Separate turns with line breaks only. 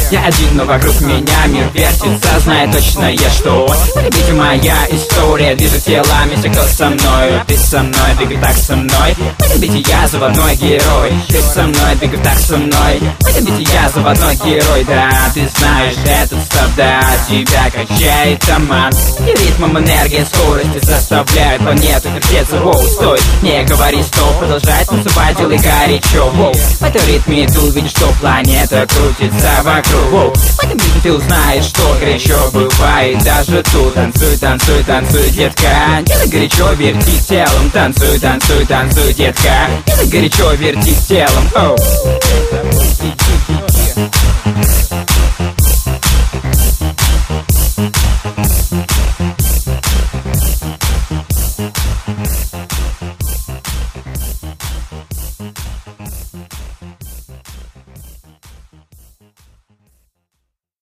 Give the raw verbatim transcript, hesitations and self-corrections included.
Я один, но вокруг меня мир вертится. Знаю точно я, что это моя история. Движет телами все, кто со мною. Ты со мной, двигай так со мной. Полюбите, я заводной герой. Ты со мной, двигай так со мной. Полюбите, я заводной герой. Да, ты знаешь этот стоп, да, тебя качает томат. И ритмом энергии, скорости заставляют планету вертеться. Воу, стой, не говори стоп, продолжай танцевать, делай горячо. Воу, в этом ритме иду, видишь, что планета крутится вокруг. Воу, в этом ритме ты узнаешь, что горячо бывает даже тут. Танцуй, танцуй, танцуй, детка. Делай горячо, верти телом. Танцуй, танцуй, танцуй, детка. Делай горячо, верти телом. Оу.